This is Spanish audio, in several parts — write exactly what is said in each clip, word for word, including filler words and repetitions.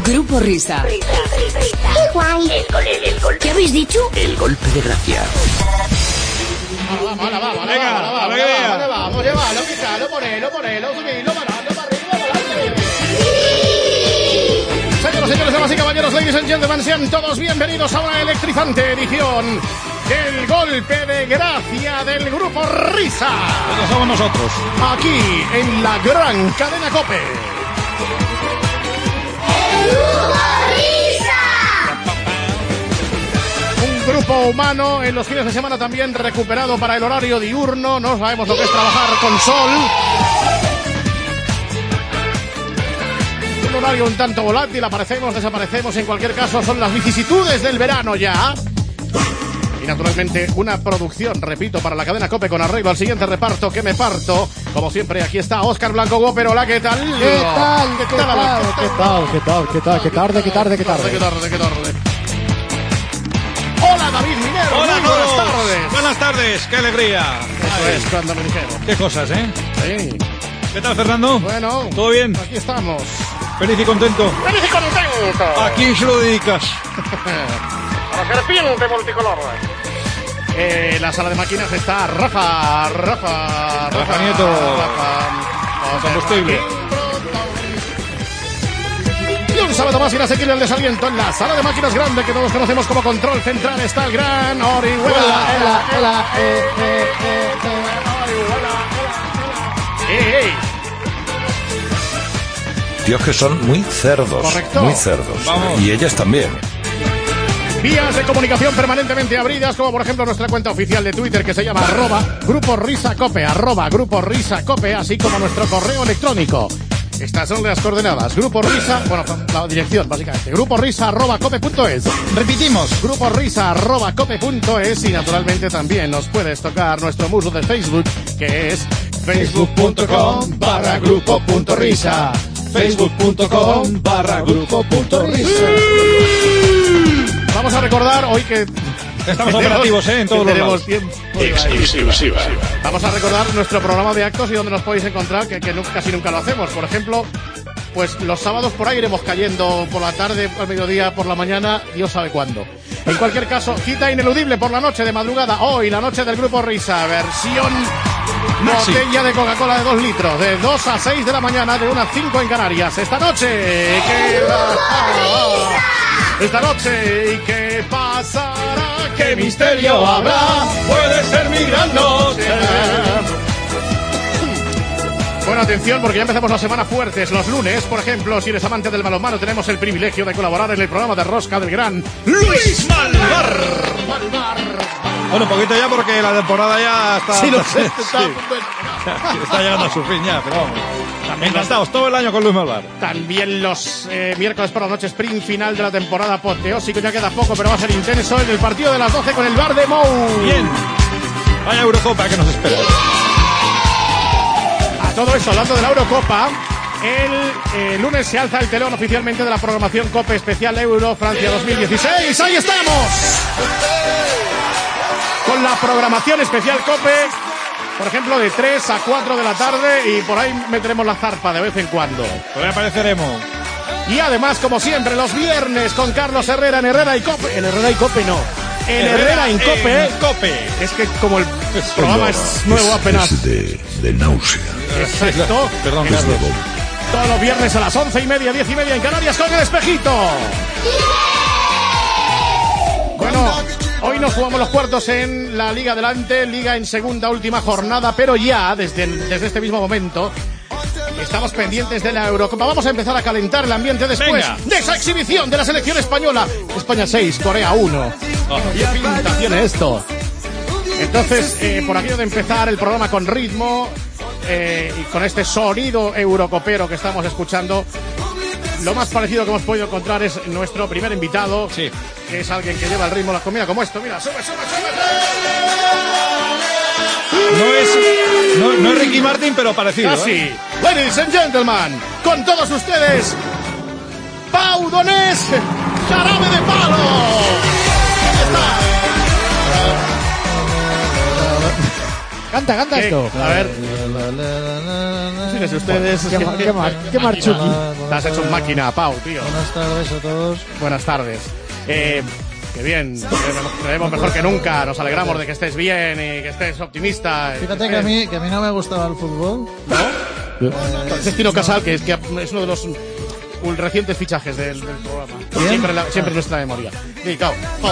Grupo Risa. ¡Qué guay! El gol, el, el gol. ¿Qué habéis dicho? El golpe de gracia. Vamos, vamos, vamos, Venga, vamos, vamos, alegría. vamos, vamos, llévalo, quítalo, ponelo, ponelo, subilo, manalo, para arriba, para adelante. Señoras, señores, damas y caballeros, ladies and gentlemen, sean todos bienvenidos a una electrizante edición del golpe de gracia del Grupo Risa. Eso somos nosotros. Aquí, en la gran cadena COPE. Un grupo humano en los fines de semana también recuperado para el horario diurno. No sabemos lo que es trabajar con sol. Un horario un tanto volátil, aparecemos, desaparecemos. En cualquier caso, son las vicisitudes del verano ya. Y naturalmente una producción, repito, para la cadena COPE con arreglo al siguiente reparto que me parto. Como siempre, aquí está Óscar Blanco Whopper. Hola, ¿qué tal? ¿Qué tal? ¿Qué tal? ¿Qué tal? ¿Qué tal? ¿Qué tal? ¿Qué tarde? ¿Qué tarde? ¿Qué tarde? ¿Qué tarde? ¿Qué tarde? Hola, David Minero. Hola a muy buenas todos. tardes. Buenas tardes, qué alegría. Eso Ay, es cuando me dijeron. qué cosas, ¿eh? Sí. ¿Qué tal, Fernando? Bueno. ¿Todo bien? Aquí estamos. ¿Feliz y contento? ¡Feliz y contento! ¿A quién se lo dedicas? A la serpiente multicolor. Eh, la sala de máquinas está Rafa, Rafa, Rafa Nieto. Rafa. Combustible. Y un sábado más inasequible el desaliento en la sala de máquinas grande que todos conocemos como Control Central. Está el gran Orihuela. Hola, hola, eh, eh, eh, eh. ¡Ey, ey! Tíos que son muy cerdos. Correcto. Muy cerdos. Vamos. Y ellas también. Vías de comunicación permanentemente abridas, como por ejemplo nuestra cuenta oficial de Twitter que se llama arroba Grupo Risa Cope, arroba Grupo Risa Cope, así como nuestro correo electrónico. Estas son las coordenadas. Grupo Risa, bueno, la dirección básicamente. Grupo Risa arroba cope punto es. Repetimos. Grupo Risa arroba cope punto es y naturalmente también nos puedes tocar nuestro muro de Facebook que es facebook punto com barra grupo punto risa. facebook punto com barra grupo punto risa. Vamos a recordar hoy que Estamos tenemos- operativos, ¿eh? En todos que los tenemos lados. tiempo. Exclusiva. Vamos a recordar nuestro programa de actos y donde nos podéis encontrar, que, que nu- casi nunca lo hacemos. Por ejemplo, pues los sábados por ahí iremos cayendo por la tarde, al mediodía, por la mañana, Dios sabe cuándo. En cualquier caso, cita ineludible por la noche de madrugada, hoy, la noche del Grupo Risa, versión Maxi. botella de Coca-Cola de dos litros, de dos a seis de la mañana, de una a cinco en Canarias. Esta noche, ¿qué va? Esta noche, ¿y qué pasará? ¿Qué misterio habrá? Puede ser mi gran noche. Bueno, atención, porque ya empezamos la semana fuertes. Los lunes, por ejemplo, si eres amante del balonmano, tenemos el privilegio de colaborar en el programa de Rosca del gran Luis Malvar. Malvar. Bueno, un poquito ya porque la temporada ya está... Sí, lo sé. Sí. Está, Está llegando a su fin ya, pero vamos. Encantados todo el año con Luis Malvar. También los eh, miércoles por la noche, sprint final de la temporada apoteósico. Ya queda poco, pero va a ser intenso en el partido de las doce con el Bar de Mou. Bien. Vaya Eurocopa que nos espera. A todo esto, hablando de la Eurocopa, el eh, lunes se alza el telón oficialmente de la programación COPE Especial Euro Francia dos mil dieciséis. ¡Ahí estamos! Con la programación especial COPE, por ejemplo, de tres a cuatro de la tarde y por ahí meteremos la zarpa de vez en cuando. Por ahí apareceremos. Y además, como siempre, los viernes con Carlos Herrera en Herrera y COPE. En Herrera y COPE no. En Herrera, en COPE. en Cope. Es que como el programa es nuevo apenas. Es de, de náusea. Exacto. Perdón, En- Carlos. Todos los viernes a las once y media, diez y media en Canarias con el espejito. Bueno, hoy nos jugamos los cuartos en la Liga Adelante, Liga en segunda, última jornada, pero ya desde, desde este mismo momento estamos pendientes de la Eurocopa. Vamos a empezar a calentar el ambiente después Venga. de esa exhibición de la selección española. España seis, Corea uno. Oh. ¿Qué pinta tiene esto? Entonces, eh, por aquello de empezar el programa con ritmo eh, y con este sonido eurocopero que estamos escuchando, lo más parecido que hemos podido encontrar es nuestro primer invitado, Sí. que es alguien que lleva el ritmo de la comida como esto. Mira, sube, sube, sube. No es, no, no es Ricky Martin, pero parecido. Casi. ¿eh? Ladies and gentlemen, con todos ustedes, Pau Donés, Jarabe de Palo. ¿Dónde está? Canta, canta ¿Qué? esto. A ver. La, la, la, la, la, la. Fíjense ustedes. Qué, ma- qué, mar, qué marchuki. Te has hecho máquina, Pau, tío. Buenas tardes a todos. Buenas tardes. Eh, qué bien. Te vemos mejor que nunca. Nos alegramos de que estés bien y que estés optimista. Fíjate que a mí, que a mí no me gustaba el fútbol. Es Tino Casal, que es, que es uno de los un, recientes fichajes del, del programa. Siempre, la, siempre en nuestra memoria. Dedicado. Pau.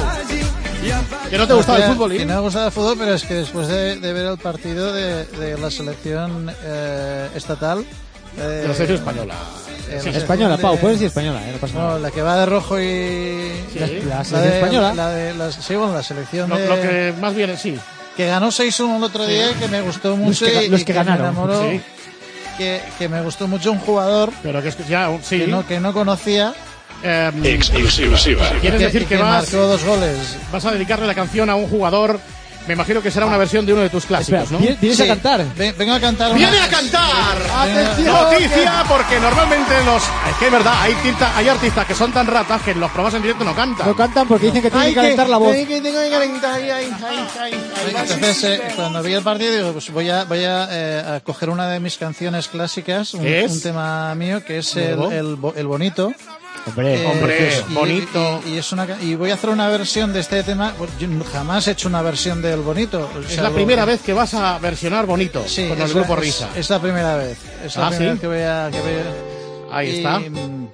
¿Que no te gustaba el fútbol? Que ¿eh? no me gustaba el fútbol, pero es que después de, de ver el partido de, de la selección eh, estatal... Eh, De la selección española. eh, Sí, la Española, selección Pau, de- puedes decir española, eh, no pasa No, nada. la que va de rojo y... Sí. La, la La selección de, española. La de, la, sí, bueno, la selección Lo, de... lo que más bien, sí. Que ganó seis uno el otro día, que me gustó mucho que- y, los y que me ganaron. enamoró, Sí. que, que me gustó mucho un jugador Pero que es que ya, un- sí. que, no, que no conocía. Eh, Exclusiva. ¿Quieres decir que, vas, marcó dos goles. vas a dedicarle la canción a un jugador? Me imagino que será una versión de uno de tus Espera, clásicos, ¿no? ¿vienes vienes Sí. a cantar? Ven- vengo a cantar una... ¡Viene a cantar! ¡Atención! Noticia, porque normalmente los... Es que es verdad, hay, tinta- hay artistas que son tan ratas que en los programas en directo no cantan. No cantan porque dicen que tienen que calentar la voz. Ay, que tengo que calentar, ay, ay, ay, ay, ay, Entonces, eh, cuando vi el partido, digo, pues voy a, voy a, eh, a coger una de mis canciones clásicas, un, ¿Qué es? un tema mío, que es el, ¿Nuevo? el, bo- el bonito. Hombre, Eh, Hombre, y- bonito. Y, y es una, ca- y voy a hacer una versión de este tema. Pues yo jamás he hecho una versión del bonito. Es la primera vez que vas a versionar Bonito Sí, con el es grupo la, Risa. Es, es la primera vez. Es la Ah, primera ¿sí? vez que voy a. Que voy a- Ahí y, está. mm,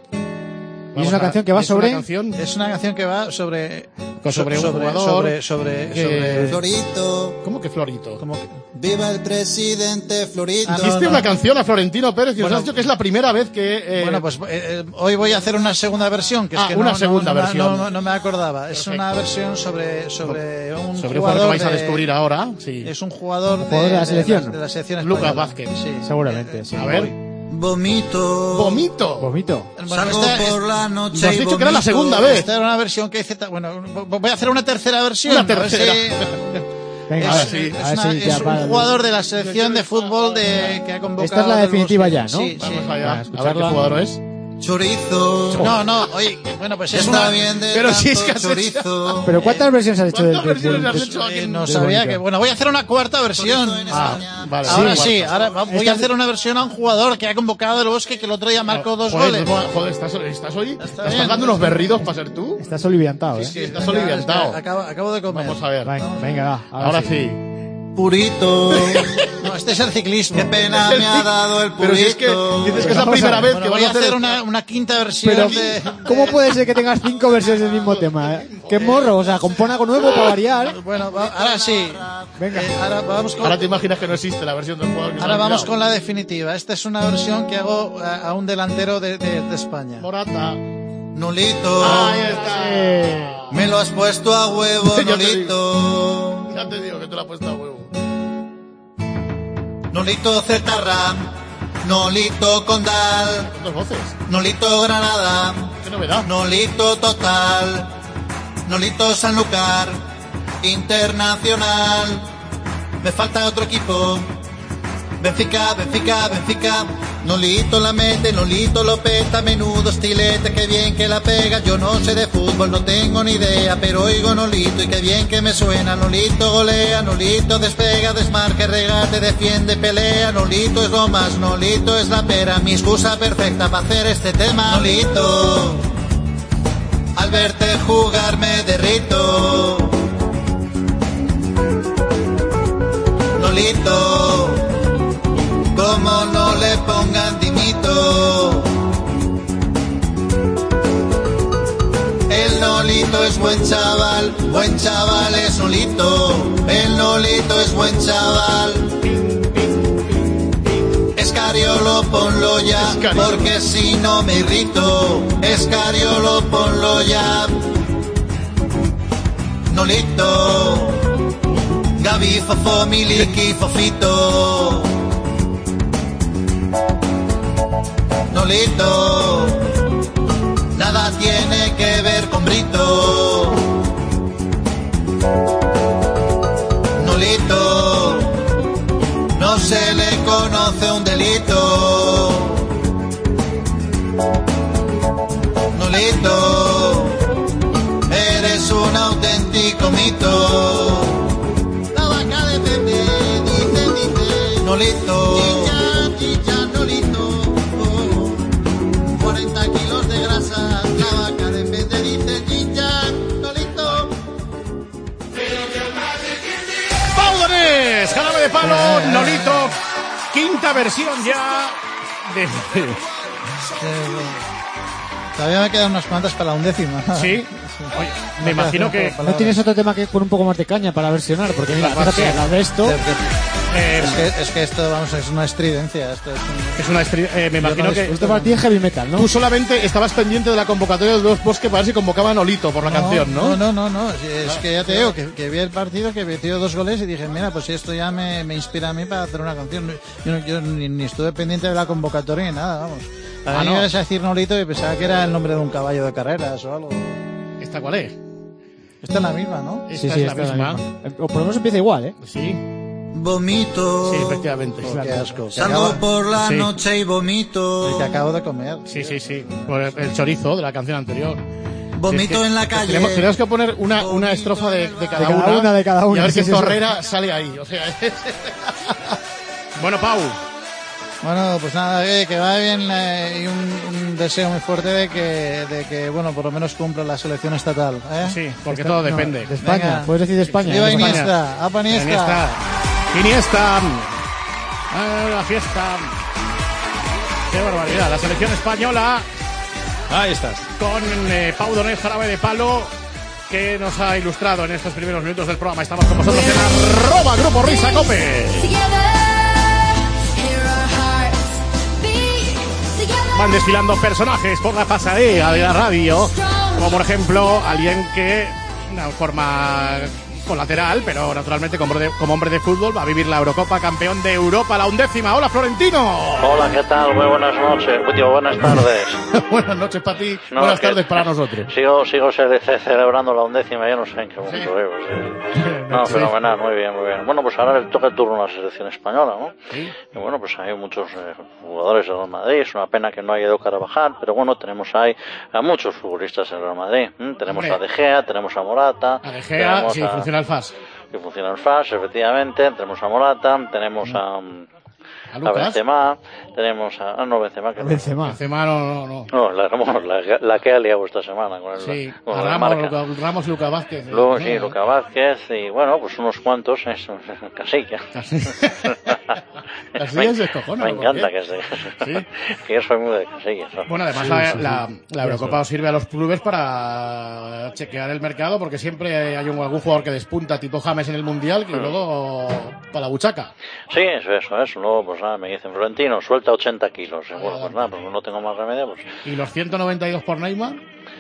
Y es una Vamos a- canción que va es una sobre- canción Es una canción que va sobre. sobre un jugador Sobre. Sobre. que- sobre Florito, ¿Cómo que Florito? como que- viva el presidente Florito. Ah, no, Hiciste no. una canción a Florentino Pérez y os Bueno, has dicho que es la primera vez que... eh, Bueno, pues eh, eh, hoy voy a hacer una segunda versión, que es Ah, que una no, segunda no, no, versión. No, no, no me acordaba. Es Perfecto. una versión sobre sobre un sobre un jugador jugador que vais a de- descubrir ahora. Sí. Es un jugador, jugador de la selección. de la selección Lucas española. Vázquez. Sí. seguramente, sí. A ver. Vomito, Vomito. Vomito. Bueno, salgo esta, por la noche Nos has y dicho que era la vomito. segunda vez. esta era una versión que hice. ta- Bueno, voy a hacer una tercera versión. Una a ver si- tercera. Venga, Es, a ver, sí, es a ver una- si ya es para un el- jugador de la selección de fútbol de, que ha convocado. Esta es la del definitiva Bosque. ya, ¿no? Sí, sí. Vamos allá. Venga, A ver qué escucharla. jugador es. Chorizo, No, no, oye, bueno, pues es está una. bien de Pero tanto si es que has chorizo. Pero ¿cuántas versiones has hecho del ¿Cuántas del- versiones del- has hecho aquí? Eh, no del sabía bonito? que. Bueno, voy a hacer una cuarta versión. Ah, vale. Ahora Sí, sí, bueno. ahora va- voy Esta- a hacer una versión a un jugador que ha convocado del Bosque que el otro día marcó dos Joder, goles. joder, joder, ¿estás, estás hoy? Está ¿Estás bien. dando unos berridos para ser tú? Estás oliviantado, ¿eh? Sí, estás Venga, oliviantado. espera, Acabo, acabo de comer. Vamos a ver. Venga, venga, va. Ahora sí. Purito, No, este es el ciclismo. qué pena me ha dado el purito. Pero si es que dices que es la Vamos a primera ver. vez Bueno, que voy vas a hacer una, una quinta versión Pero, de. ¿cómo puede ser que tengas cinco versiones del mismo tema? eh? ¡Qué morro! O sea, compón algo nuevo para variar. Bueno, va- ahora sí. Venga. Eh, ahora vamos con. Ahora te imaginas que no existe la versión del jugador que se Ahora ha vamos olvidado. con la definitiva. Esta es una versión que hago a, a un delantero de, de- de España. Morata. Nolito, Ahí está. Eh, me lo has puesto a huevo, Ya te Nolito. Ya te digo que te la has puesto a huevo. Nolito Cetarra, Nolito Condal, Dos voces. Nolito Granada, Qué novedad. Nolito Total, Nolito Sanlúcar, Internacional. Me falta otro equipo. Benfica, Benfica, Benfica. Nolito la mete, Nolito lo peta, menudo estilete, qué bien que la pega. Yo no sé de fútbol, no tengo ni idea, pero oigo Nolito y qué bien que me suena. Nolito golea, Nolito despega, desmarque, regate, defiende, pelea. Nolito es lo más, Nolito es la pera, mi excusa perfecta para hacer este tema. Nolito, al verte jugar me derrito. Nolito, como no le pongan dimito. El Nolito es buen chaval, buen chaval es Nolito. El Nolito es buen chaval. Escariolo, ponlo ya, Escariolo. porque si no me irrito. Escariolo, ponlo ya. Nolito, Gaby, Fofo, Miliki, Fofito. Nolito, nada tiene que ver con Brito. Nolito, no se le conoce un delito. Nolito, eres un auténtico mito. La vaca de Pepe dice balón, eh, Nolito, quinta versión ya de... Eh, Todavía me quedan unas cuantas para la undécima. Sí. Oye, me imagino que... ¿No tienes otro tema que con un poco más de caña para versionar? Porque mira, fíjate, la de esto... Eh, es, que, es que esto, vamos, es una estridencia. Esto es, un... es una estridencia. Eh, me imagino no que... Esto para ti es heavy metal, ¿no? Tú solamente estabas pendiente de la convocatoria de los Bosques para ver si convocaba a Nolito por la no, canción, ¿no? No, no, no, no. Es, es que ya te digo, que, que vi el partido, que metió dos goles y dije, mira, pues esto ya me, me inspira a mí para hacer una canción. Yo, yo ni, ni estuve pendiente de la convocatoria ni nada, vamos. A ah, mí no. me ibas a decir Nolito y pensaba que era el nombre de un caballo de carreras o algo. ¿Esta cuál es? Esta es la misma, ¿no? Esta sí, es sí, la esta misma. la misma. O por lo menos empieza igual, ¿eh? Sí. Vomito. Sí, efectivamente. Oh, qué asco. Salgo acaba... por la sí. noche y vomito. El que acabo de comer. Sí, sí, sí. Por el, el chorizo de la canción anterior. Vomito sí, es que en la calle. Tenemos, tenemos que poner una, una estrofa de, de, cada, de cada una, una. De cada una. Y a ver sí, si sí, Torrera sí. sale ahí. O sea, bueno, Pau. Bueno, pues nada, eh, que vaya bien eh, y un, un deseo muy fuerte de que, de que, bueno, por lo menos cumpla la selección estatal. ¿eh? Sí, porque Esta, todo no, depende. De España, Venga. puedes decir de España. Viva de España. Iniesta, apa Iniesta. Iniesta. Iniesta. Ah, la fiesta. Qué barbaridad. La selección española. Ahí estás. Con eh, Pau Donés, Jarabe de Palo, que nos ha ilustrado en estos primeros minutos del programa. Estamos con vosotros en arroba Grupo Risa Cope. Van desfilando personajes por la pasarela de la radio, como por ejemplo alguien que, de una forma colateral, pero naturalmente como hombre, de, como hombre de fútbol, va a vivir la Eurocopa, campeón de Europa, la undécima. ¡Hola, Florentino! Hola, ¿qué tal? Muy buenas noches. Digo, buenas tardes. Buenas noches para ti, No, buenas que tardes para nosotros. Sigo, sigo ce- ce- celebrando la undécima, ya no sé en qué momento Sí. vivo. Sí. No, Sí. fenomenal, muy bien, muy bien. Bueno, pues ahora le toca el turno a la selección española, ¿no? Sí. Y bueno, pues hay muchos eh, jugadores del Real Madrid, es una pena que no haya ido Carvajal, pero bueno, tenemos ahí a muchos futbolistas del Real Madrid. ¿m? Tenemos Hombre. a De Gea, tenemos a Morata. A De Gea, tenemos sí, a- funciona el F A S. que funciona el F A S, efectivamente. Tenemos a Morata, tenemos a, A a Lucas. Benzema, tenemos a... Ah, no, Benzema, que no. Benzema. Benzema, no, no, no. No, la, la, la que ha liado esta semana con el, Sí, con a la Ramos, marca. Luca, Ramos y Luca Vázquez. Luego, ¿no? sí, Luca Vázquez y bueno, pues unos cuantos, eso, Casilla. Casilla es descojona, Me ¿por encanta qué? Casilla. Sí. Que yo soy muy de Casilla. ¿sabes? Bueno, además Sí, la, sí, sí. la, la Eurocopa os sirve a los clubes para chequear el mercado, porque siempre hay un, algún jugador que despunta, tipo James en el Mundial, que luego para la buchaca. Sí, eso, eso, eso. Luego, pues nada, me dicen, Florentino, suelta ochenta kilos. Y bueno, pues nada, pues no tengo más remedio, pues... ¿Y los ciento noventa y dos por Neymar?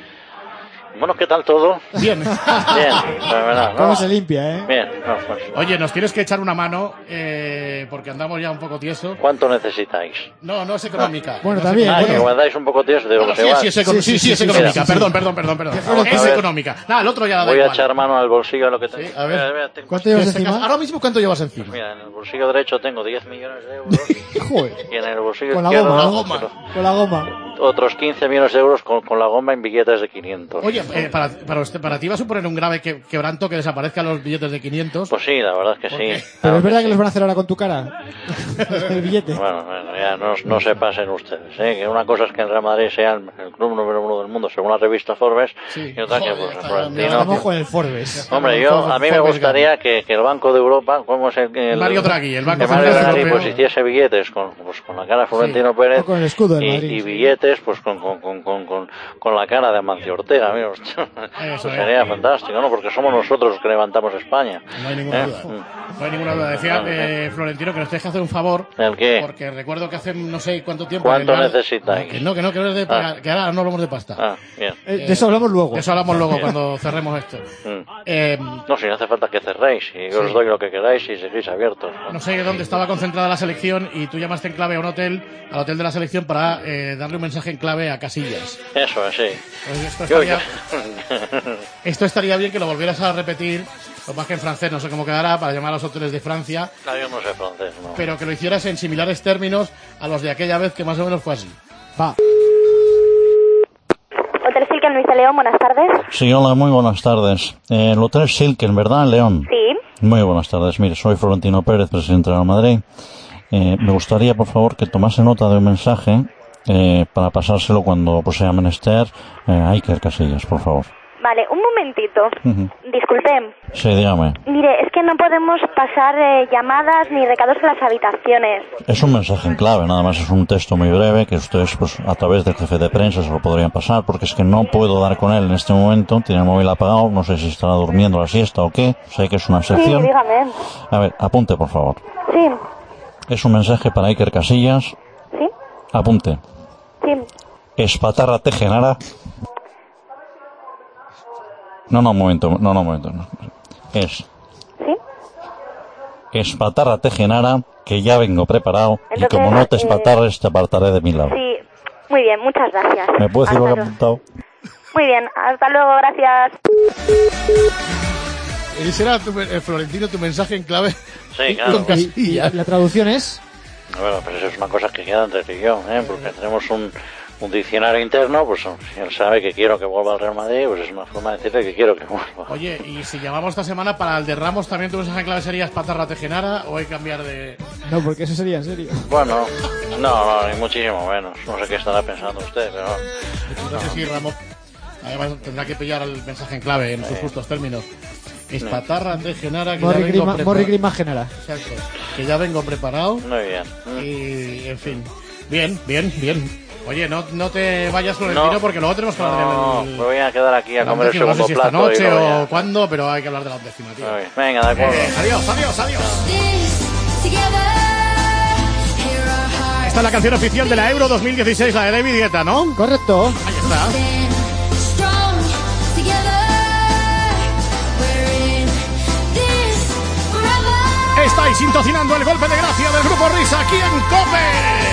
Bueno, ¿qué tal todo? Bien. Bien, fenomenal, ¿no? ¿Cómo se limpia, eh? Bien, no, pues... Oye, nos tienes que echar una mano, eh, porque andamos ya un poco tiesos. ¿Cuánto necesitáis? No, no es económica. Bueno, No es también, Ah, económica. que bueno. guardáis un poco tieso de lo No, que sí, va. sí, es, eco- Sí, sí, sí, sí, es sí, económica. sí, sí. Perdón, perdón, perdón, perdón. fuera Es todo. económica. Nada, el otro ya la da Voy a igual. echar mano al bolsillo de lo que tengo. Sí, a ver. Mira, mira, tengo- ¿Cuánto llevas En este caso, encima? ahora mismo, ¿cuánto llevas encima? Mira, en el bolsillo derecho tengo diez millones de euros Joder. y en el bolsillo Con la izquierdo goma, la goma. Con la goma. otros quince millones de euros con, con la goma en billetes de quinientos. Oye, eh, para, para, usted, para ti va a suponer un grave que, quebranto que desaparezcan los billetes de quinientos. Pues sí, la verdad es que ¿Por sí. qué? Pero Claro es verdad sí. que los van a hacer ahora con tu cara. El billete. Bueno, bueno, ya no, no se pasen ustedes, ¿eh? Que una cosa es que el Real Madrid sea el, el club número uno del mundo según la revista Forbes Sí. y otra que Joder, pues ya está, Florentino. Estamos con el Forbes. Hombre, yo a mí me Forbes gustaría que, que el Banco de Europa, como es el, el Mario Draghi, el Banco que Mario Central Draghi, Europeo. pues hiciese billetes con, pues, con la cara de Florentino Pérez O con el escudo del y, Madrid. y billetes pues con, con, con, con, con, con la cara de Amancio Ortega, mira, hostia, Eso pues es. sería fantástico, ¿no? Porque somos nosotros los que levantamos España. No hay ninguna ¿Eh? duda. Mm. No hay ninguna duda. Decía eh, Florentino que nos tienes que hacer un favor. ¿El qué? Porque recuerdo que hace no sé cuánto tiempo. ¿Cuánto que el- necesitáis? Que no, que no, que, no es de pagar, que ahora no hablamos de pasta. Ah, bien. Eh, de eso hablamos luego. De eso hablamos luego cuando cerremos esto. Mm. Eh, No, si no hace falta que cerréis, y yo os doy lo que queráis y seguís abiertos. no sé dónde estaba concentrada la selección y tú llamaste en clave a un hotel, al hotel de la selección, para eh, darle un mensaje en clave a Casillas. Eso es, sí. Pues esto, Yo- estaría, esto estaría bien que lo volvieras a repetir, lo más que en francés, no sé cómo quedará, para llamar a los hoteles de Francia, No, yo no sé francés, no. pero que lo hicieras en similares términos a los de aquella vez, que más o menos fue así. Va. Hotel Silken Luis de León, buenas tardes. Sí, hola, muy buenas tardes. Eh, el Hotel Silken, ¿verdad, León? Sí. Muy buenas tardes. Mire, soy Florentino Pérez, presidente de Real Madrid. Eh, me gustaría, por favor, que tomase nota de un mensaje eh, para pasárselo cuando pues, sea menester eh, a Iker Casillas, por favor. Vale, un momentito. Uh-huh. Disculpen. Sí, dígame. Mire, es que no podemos pasar eh, llamadas ni recados en las habitaciones. Es un mensaje en clave, nada más es un texto muy breve que ustedes, pues, a través del jefe de prensa se lo podrían pasar, porque es que no puedo dar con él en este momento, tiene el móvil apagado, no sé si estará durmiendo la siesta o qué, sé que es una sección. Sí, dígame. A ver, apunte, por favor. Sí. Es un mensaje para Iker Casillas. Sí. Apunte. Sí. Espatarra te Genara. No, no, un momento, no, no, un momento. No. Es. ¿Sí? Espatarra te Genara, que ya vengo preparado. Entonces, y como no te espatarres, eh... te apartaré de mi lado. Sí, muy bien, muchas gracias. ¿Me puedes decir lo que he apuntado? Muy bien, hasta luego, gracias. ¿Y será tu, eh, Florentino tu mensaje en clave? Sí, claro. ¿Y, y la traducción es? Bueno, pero eso es una cosa que queda entre tú y yo, ¿eh? Porque tenemos un, un diccionario interno, pues si él sabe que quiero que vuelva al Real Madrid, pues es una forma de decirle que quiero que vuelva. Oye, y si llamamos esta semana para el de Ramos, ¿también tu mensaje en clave sería Espatarra te Genara o hay que cambiar de...? No, porque eso sería en serio. Bueno, no, no, ni muchísimo menos. No sé qué estará pensando usted, pero... No, no sé si Ramos... Además tendrá que pillar el mensaje en clave en sus justos términos. Espatarra de Genara, que Morri ya vengo preparado. Morri Grima Genara. Exacto. Que ya vengo preparado. Muy bien. Y, en fin. Bien, bien, bien. Oye, no, no te vayas, Florentino, no, porque luego tenemos que hablar no, del... me voy a quedar aquí a comer el segundo no sé si plato. esta noche y o ya... cuándo, pero hay que hablar de la undécima, tío. Venga, de acuerdo. Eh, adiós, adiós, adiós. Esta es la canción oficial de la Euro dos mil dieciséis, la de David Guetta, ¿no? Correcto. Ahí está. Estáis sintonizando el golpe de gracia del Grupo Risa aquí en COPE.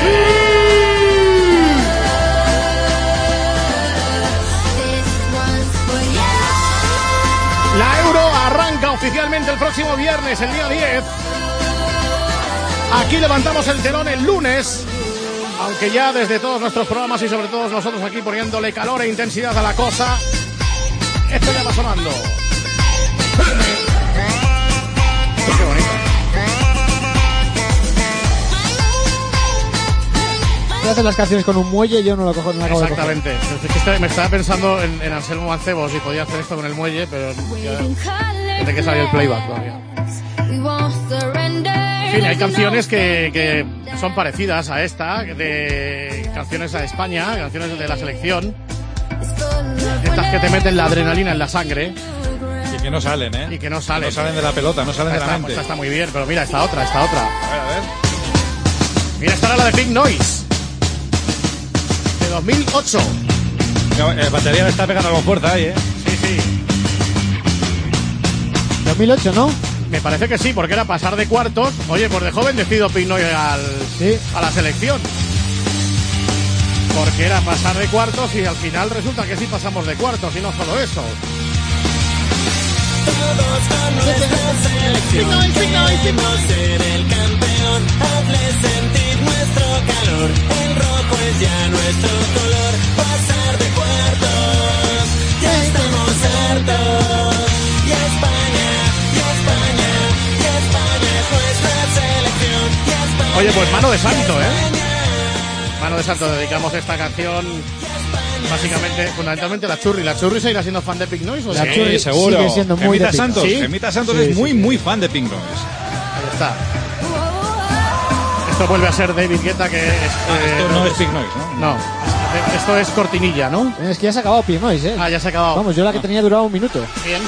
La Euro arranca oficialmente el próximo viernes, el día diez. Aquí levantamos el telón el lunes, aunque ya desde todos nuestros programas y sobre todo nosotros aquí poniéndole calor e intensidad a la cosa, esto ya va sonando. Qué bonito. Te hacen las canciones con un muelle y yo no lo cojo, no lo acabo. Exactamente. Es que me estaba pensando en, en Anselmo Mancebo si podía hacer esto con el muelle, pero ya, desde que salió el playback todavía. En fin, hay canciones que, que son parecidas a esta, de canciones a España, canciones de la selección, estas que te meten la adrenalina en la sangre. Y que no salen, ¿eh? Y que no salen. No salen de la pelota, no salen esta de la está, mente. Esta está muy bien, pero mira, esta otra, esta otra. A ver, a ver. Mira, esta era la de Big Noise. De dos mil ocho. El batería me está pegando con fuerza ahí, ¿eh? Sí, sí. dos mil ocho, ¿no? Me parece que sí, porque era pasar de cuartos. Oye, pues de joven decido Big Noise al, sí. a la selección. Porque era pasar de cuartos y al final resulta que sí pasamos de cuartos y no solo eso. Todos con nuestra selección queremos ser el campeón. Hazle sentir nuestro calor. El rojo es ya nuestro color. Pasar de cuartos, ya estamos hartos. Y España, y España, y España es nuestra selección. Y España, oye, pues mano de santo, ¿eh? Mano de santo, dedicamos esta canción básicamente, fundamentalmente a la Churri. ¿La Churri seguirá siendo fan de Pink Noise? ¿O la sí, Churri seguro. Sigue siendo muy Emita de Santos, ¿sí? Emita Santos sí, es muy, sí, muy sí. fan de Pink Noise. Ahí está. Esto vuelve a ser David Guetta, que es... Ah, eh, esto no es Pink Noise, ¿no? No, esto es cortinilla, ¿no? Es que ya se ha acabado Pink Noise, ¿eh? Ah, ya se ha acabado. Vamos, yo la que tenía duraba un minuto. Bien.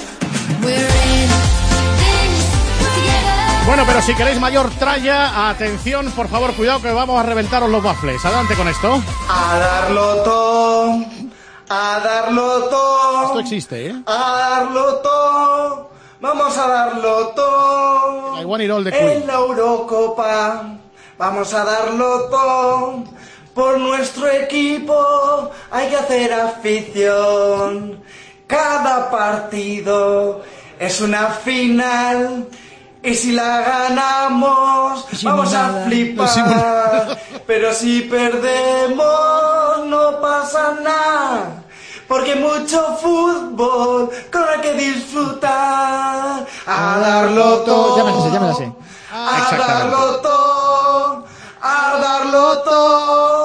Bueno, pero si queréis mayor tralla, atención, por favor, cuidado que vamos a reventaros los baffles. Adelante con esto. A darlo todo, a darlo todo. Esto existe, ¿eh? A darlo todo, vamos a darlo todo. I want it all the Queen. En la Eurocopa, vamos a darlo todo. Por nuestro equipo hay que hacer afición. Cada partido es una final. Y si la ganamos, si vamos a nada. flipar. Si pero si perdemos, no pasa nada. Porque mucho fútbol con el que disfrutar. A darlo todo. Ya me la sé, ya me la sé. A darlo todo. A darlo todo.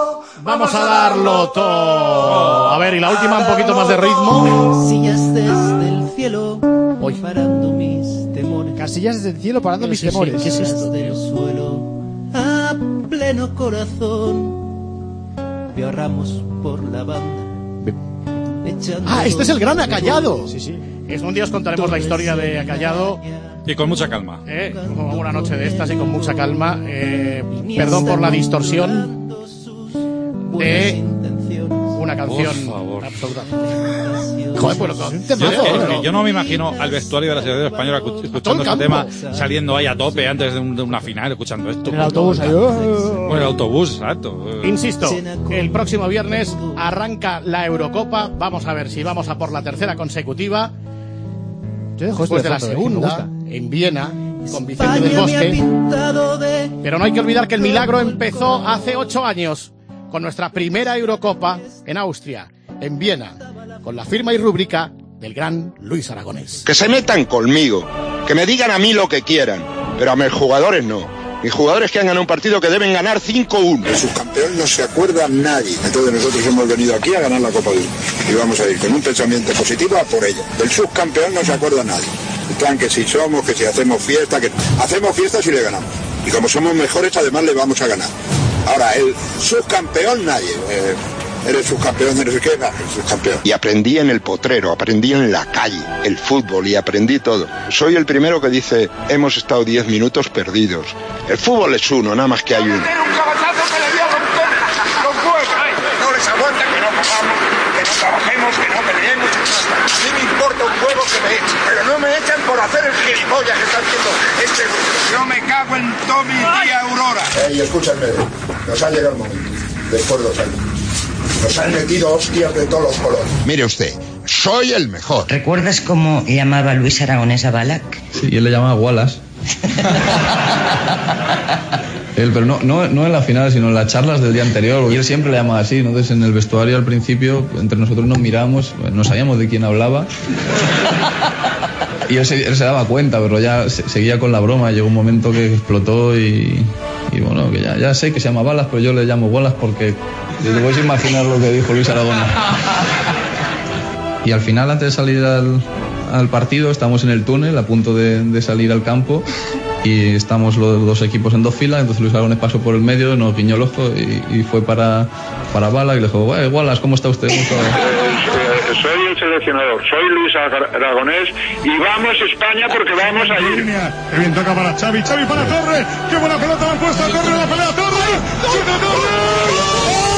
Vamos a darlo todo. A ver, y la última, un poquito más de ritmo. Casillas desde el cielo, hoy parando mis temores. Casillas desde el cielo parando mis temores. ¿Qué es esto del suelo? A pleno corazón, veo ramos por la banda. Ah, este es el gran Acallado. Sí, sí. Es un día os contaremos la historia de Acallado. Y con mucha calma. Eh, una noche de estas y con mucha calma. Eh, perdón por la distorsión de una canción absoluta. Joder, pues lo que yo, es que yo no me imagino al vestuario de la selección española escuchando este tema, saliendo ahí a tope antes de, un, de una final, escuchando esto. En el autobús, ahí. Bueno, el autobús, exacto. Insisto, el próximo viernes arranca la Eurocopa. Vamos a ver si vamos a por la tercera consecutiva. Yo dejo después de la segunda, en Viena, con Vicente del Bosque. Pero no hay que olvidar que el milagro empezó hace ocho años, con nuestra primera Eurocopa en Austria, en Viena, con la firma y rúbrica del gran Luis Aragonés. Que se metan conmigo, que me digan a mí lo que quieran, pero a mis jugadores no. Mis jugadores que han ganado un partido que deben ganar cinco uno. El subcampeón no se acuerda nadie. Entonces nosotros hemos venido aquí a ganar la Copa del Mundo. Y vamos a ir con un pensamiento positivo a por ello. Del subcampeón no se acuerda nadie. En plan que si somos, que si hacemos fiesta, que hacemos fiesta si le ganamos. Y como somos mejores, además le vamos a ganar. Ahora, el subcampeón nadie. Eh, eres subcampeón, eres qué, no, eres subcampeón. Y aprendí en el potrero, aprendí en la calle, el fútbol, y aprendí todo. Soy el primero que dice, hemos estado diez minutos perdidos. El fútbol es uno, nada más que hay uno. No les aguanta que no comamos, que no trabajemos, que no peleemos. A mí me importa un huevo que me echen, pero no me echan por hacer el gilipollas que está haciendo este grupo. Yo me cago en Tommy y Aurora. Ey, escúchame, nos ha llegado el momento, después de dos años. Nos han metido hostias de todos los colores. Mire usted, soy el mejor. ¿Recuerdas cómo llamaba Luis Aragonés a Ballack? Sí, él le llamaba Wallace. Él, pero no, no, no en la final, sino en las charlas del día anterior, porque él siempre le llamaba así. Entonces en el vestuario al principio, entre nosotros nos miramos, no sabíamos de quién hablaba. Y él se, él se daba cuenta, pero ya se, seguía con la broma. Llegó un momento que explotó y, y bueno, que ya, ya sé que se llama Balas, pero yo le llamo Wallace porque te puedes imaginar lo que dijo Luis Aragonés. Y al final, antes de salir al, al partido, estamos en el túnel a punto de, de salir al campo y estamos los dos equipos en dos filas. Entonces Luis Aragonés pasó por el medio, nos guiñó el ojo y, y fue para, para Balas y le dijo, Wallace, ¿cómo está usted? Eh, soy el seleccionador, soy Luis Aragonés y vamos España porque vamos a ir. Que bien toca para Xavi, Xavi para Torre, qué buena pelota la puesta, Torre, la pelea, Torre, ¡chuta Torre!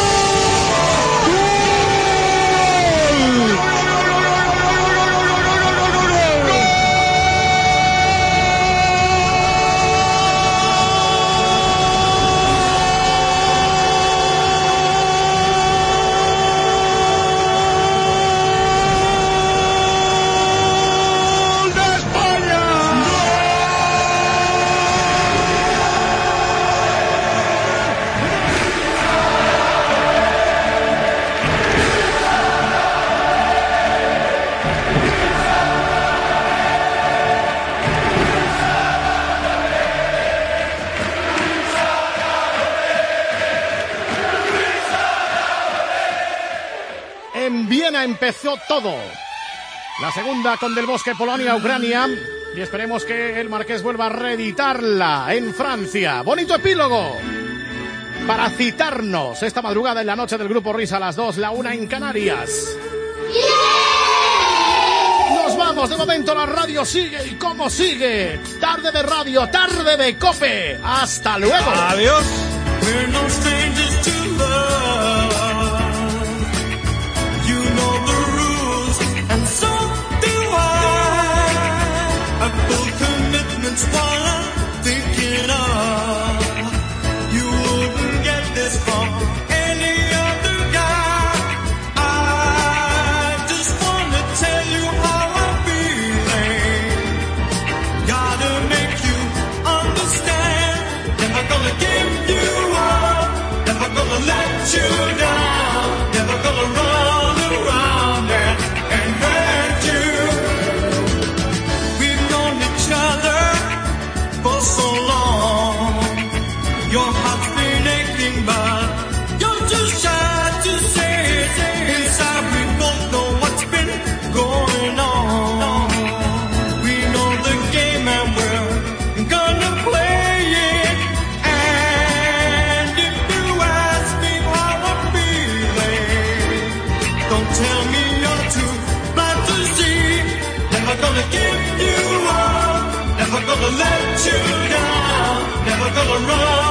Empezó todo. La segunda con Del Bosque, Polonia, Ucrania. Y esperemos que el Marqués vuelva a reeditarla en Francia. Bonito epílogo para citarnos esta madrugada en la noche del Grupo Risa a las dos, la una en Canarias. Nos vamos, de momento la radio sigue. ¿Y cómo sigue? Tarde de radio, tarde de COPE. Hasta luego. Adiós. While I'm thinking of you wouldn't get this from any other guy. I just wanna tell you how I'm feeling. Gotta make you understand. Never gonna give you up. let you down, never gonna run